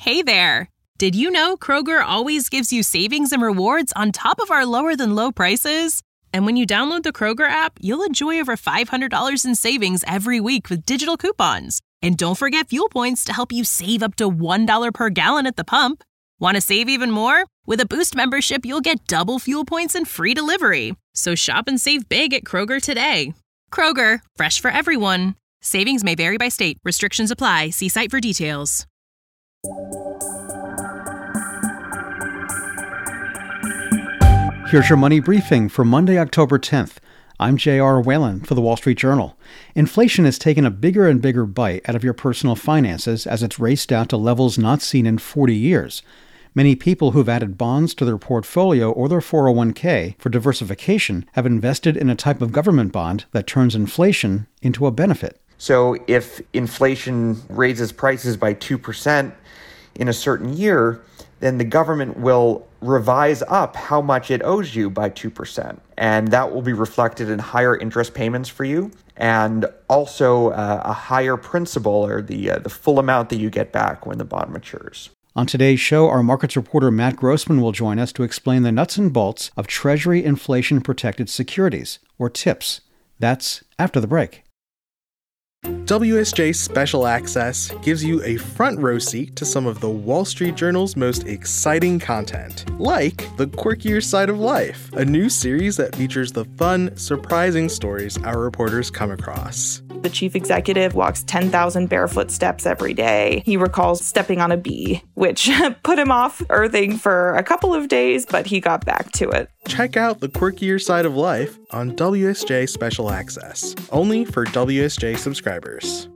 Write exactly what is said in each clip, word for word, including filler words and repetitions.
Hey there! Did you know Kroger always gives you savings and rewards on top of our lower-than-low prices? And when you download the Kroger app, you'll enjoy over five hundred dollars in savings every week with digital coupons. And don't forget fuel points to help you save up to one dollar per gallon at the pump. Want to save even more? With a Boost membership, you'll get double fuel points and free delivery. So shop and save big at Kroger today. Kroger, fresh for everyone. Savings may vary by state. Restrictions apply. See site for details. Here's your money briefing for Monday, October tenth. I'm J R. Whalen for The Wall Street Journal. Inflation has taken a bigger and bigger bite out of your personal finances as it's raced out to levels not seen in forty years. Many people who've added bonds to their portfolio or their four oh one k for diversification have invested in a type of government bond that turns inflation into a benefit. So if inflation raises prices by two percent in a certain year, then the government will revise up how much it owes you by two percent. And that will be reflected in higher interest payments for you and also uh, a higher principal or the, uh, the full amount that you get back when the bond matures. On today's show, our markets reporter Matt Grossman will join us to explain the nuts and bolts of Treasury inflation-protected securities, or TIPS. That's after the break. W S J Special Access gives you a front row seat to some of the Wall Street Journal's most exciting content, like The Quirkier Side of Life, a new series that features the fun, surprising stories our reporters come across. The chief executive walks ten thousand barefoot steps every day. He recalls stepping on a bee, which put him off earthing for a couple of days, but he got back to it. Check out The Quirkier Side of Life on W S J Special Access, only for W S J subscribers.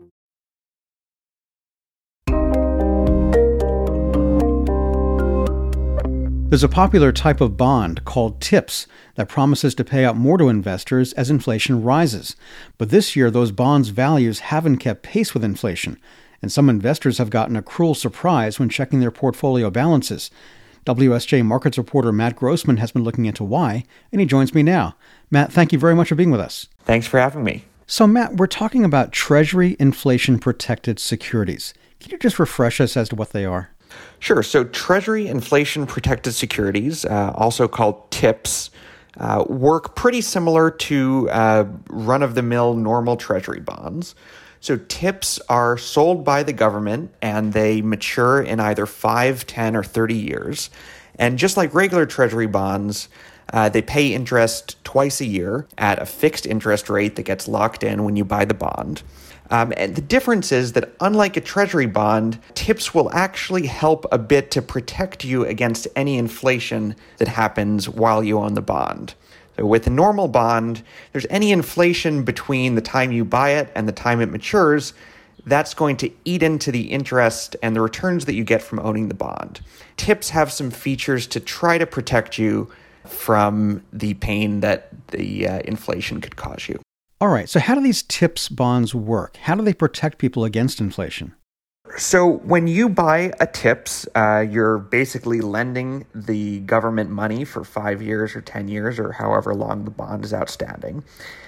There's a popular type of bond called TIPS that promises to pay out more to investors as inflation rises. But this year, those bonds' values haven't kept pace with inflation, and some investors have gotten a cruel surprise when checking their portfolio balances. W S J markets reporter Matt Grossman has been looking into why, and he joins me now. Matt, thank you very much for being with us. Thanks for having me. So, Matt, we're talking about Treasury inflation-protected securities. Can you just refresh us as to what they are? Sure. So Treasury inflation-protected securities, uh, also called TIPS, uh, work pretty similar to uh, run-of-the-mill normal Treasury bonds. So TIPS are sold by the government, and they mature in either five, ten, or thirty years. And just like regular Treasury bonds, uh, they pay interest twice a year at a fixed interest rate that gets locked in when you buy the bond. Um, and the difference is that unlike a Treasury bond, TIPS will actually help a bit to protect you against any inflation that happens while you own the bond. So with a normal bond, there's any inflation between the time you buy it and the time it matures, that's going to eat into the interest and the returns that you get from owning the bond. TIPS have some features to try to protect you from the pain that the uh, inflation could cause you. All right, so how do these TIPS bonds work? How do they protect people against inflation? So when you buy a TIPS, uh, you're basically lending the government money for five years or ten years or however long the bond is outstanding.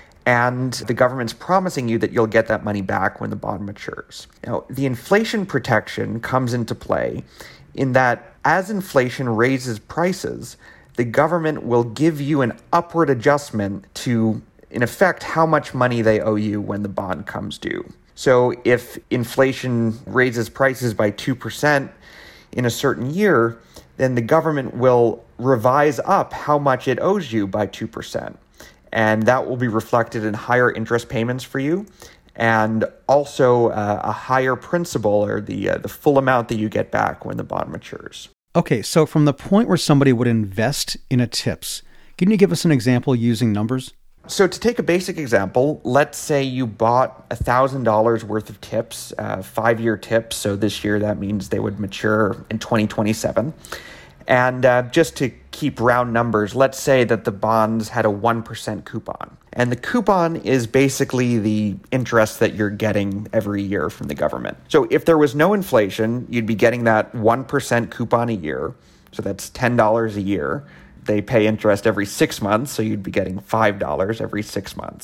And the government's promising you that you'll get that money back when the bond matures. Now, the inflation protection comes into play in that as inflation raises prices, the government will give you an upward adjustment to, in effect, how much money they owe you when the bond comes due. So if inflation raises prices by two percent in a certain year, then the government will revise up how much it owes you by two percent. And that will be reflected in higher interest payments for you and also uh, a higher principal or the, uh, the full amount that you get back when the bond matures. Okay, so from the point where somebody would invest in a TIPS, can you give us an example using numbers? So to take a basic example, let's say you bought one thousand dollars worth of TIPS, uh, five-year TIPS. So this year, that means they would mature in twenty twenty-seven. And uh, just to keep round numbers, let's say that the bonds had a one percent coupon. And the coupon is basically the interest that you're getting every year from the government. So if there was no inflation, you'd be getting that one percent coupon a year. So that's ten dollars a year. They pay interest every six months, so you'd be getting five dollars every six months.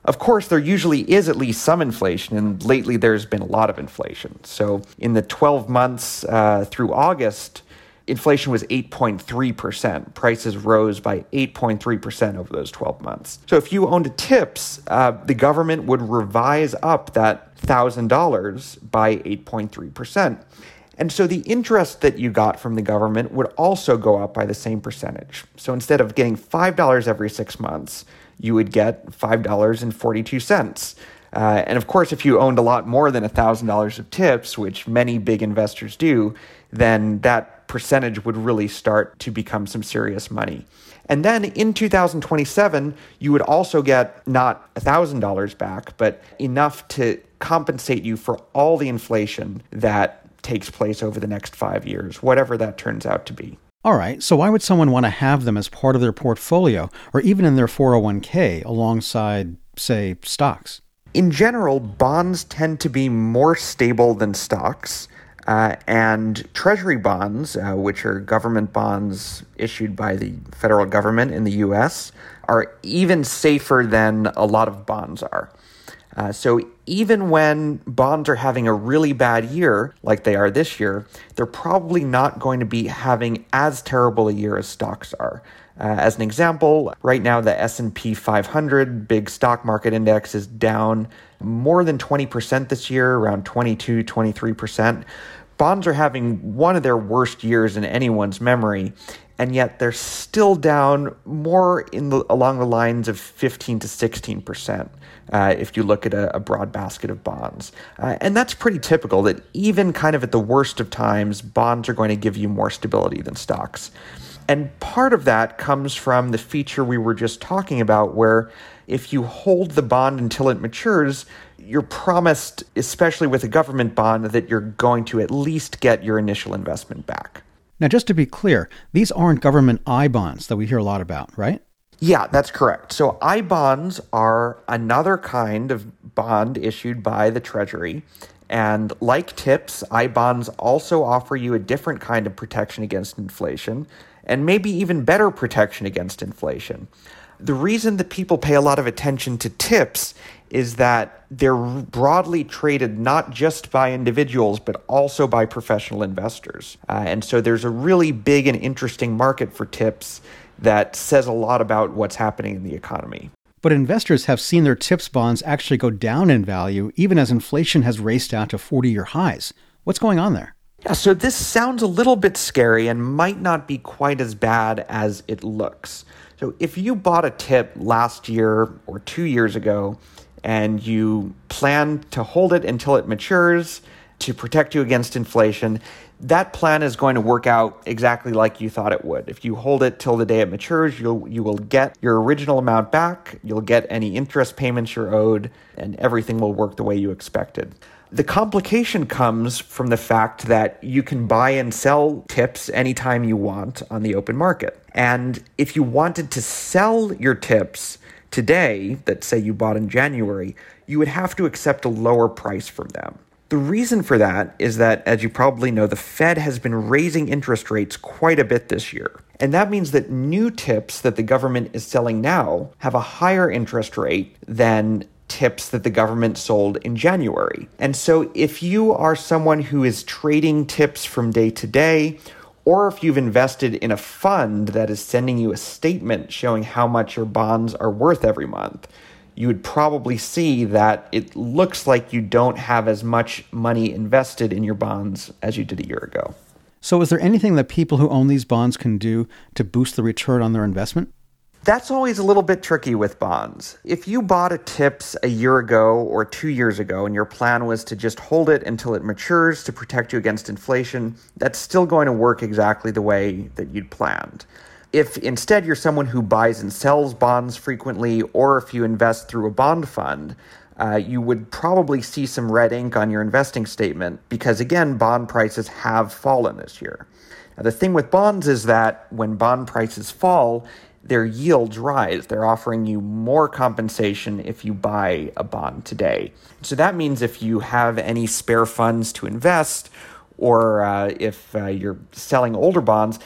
Of course, there usually is at least some inflation, and lately there's been a lot of inflation. So in the twelve months uh, through August, inflation was eight point three percent. Prices rose by eight point three percent over those twelve months. So if you owned TIPS, uh, the government would revise up that one thousand dollars by eight point three percent. And so the interest that you got from the government would also go up by the same percentage. So instead of getting five dollars every six months, you would get five dollars and forty-two cents. Uh, and of course, if you owned a lot more than one thousand dollars of TIPS, which many big investors do, then that percentage would really start to become some serious money. And then in two thousand twenty-seven, you would also get not one thousand dollars back, but enough to compensate you for all the inflation that takes place over the next five years, whatever that turns out to be. All right, so why would someone want to have them as part of their portfolio or even in their four oh one k alongside, say, stocks? In general, bonds tend to be more stable than stocks. Uh, and treasury bonds, uh, which are government bonds issued by the federal government in the U S, are even safer than a lot of bonds are. Uh, so even when bonds are having a really bad year, like they are this year, they're probably not going to be having as terrible a year as stocks are. Uh, as an example, right now the S and P five hundred big stock market index is down more than twenty percent this year, around twenty-two, twenty-three percent. Bonds are having one of their worst years in anyone's memory, and yet they're still down more in the, along the lines of fifteen to sixteen percent uh, if you look at a, a broad basket of bonds. Uh, and that's pretty typical that even kind of at the worst of times, bonds are going to give you more stability than stocks. And part of that comes from the feature we were just talking about, where if you hold the bond until it matures, you're promised, especially with a government bond, that you're going to at least get your initial investment back. Now, just to be clear, these aren't government I bonds that we hear a lot about, right? Yeah, that's correct. So I bonds are another kind of bond issued by the Treasury. And like TIPS, I bonds also offer you a different kind of protection against inflation, and maybe even better protection against inflation. The reason that people pay a lot of attention to TIPS is that they're broadly traded not just by individuals, but also by professional investors. Uh, and so there's a really big and interesting market for TIPS that says a lot about what's happening in the economy. But investors have seen their TIPS bonds actually go down in value, even as inflation has raced out to forty-year highs. What's going on there? Yeah, so this sounds a little bit scary and might not be quite as bad as it looks. So if you bought a TIP last year or two years ago, and you plan to hold it until it matures to protect you against inflation, that plan is going to work out exactly like you thought it would. If you hold it till the day it matures, you'll you will get your original amount back, you'll get any interest payments you're owed, and everything will work the way you expected. The complication comes from the fact that you can buy and sell TIPS anytime you want on the open market. And if you wanted to sell your TIPS today, that say you bought in January, you would have to accept a lower price from them. The reason for that is that, as you probably know, the Fed has been raising interest rates quite a bit this year. And that means that new TIPS that the government is selling now have a higher interest rate than TIPS that the government sold in January. And so if you are someone who is trading TIPS from day to day, or if you've invested in a fund that is sending you a statement showing how much your bonds are worth every month, you would probably see that it looks like you don't have as much money invested in your bonds as you did a year ago. So is there anything that people who own these bonds can do to boost the return on their investment? That's always a little bit tricky with bonds. If you bought a TIPS a year ago or two years ago and your plan was to just hold it until it matures to protect you against inflation, that's still going to work exactly the way that you'd planned. If instead you're someone who buys and sells bonds frequently, or if you invest through a bond fund, uh, you would probably see some red ink on your investing statement because, again, bond prices have fallen this year. Now, the thing with bonds is that when bond prices fall, their yields rise. They're offering you more compensation if you buy a bond today. So that means if you have any spare funds to invest, or uh, if uh, you're selling older bonds,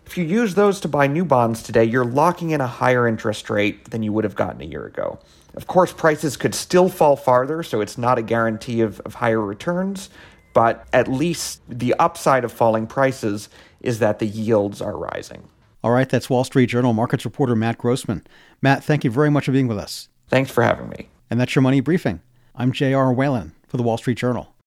If you use those to buy new bonds today, you're locking in a higher interest rate than you would have gotten a year ago. Of course, prices could still fall farther, so it's not a guarantee of, of higher returns, but at least the upside of falling prices is that the yields are rising. All right, that's Wall Street Journal markets reporter Matt Grossman. Matt, thank you very much for being with us. Thanks for having me. And that's your Money Briefing. I'm J R Whalen for the Wall Street Journal.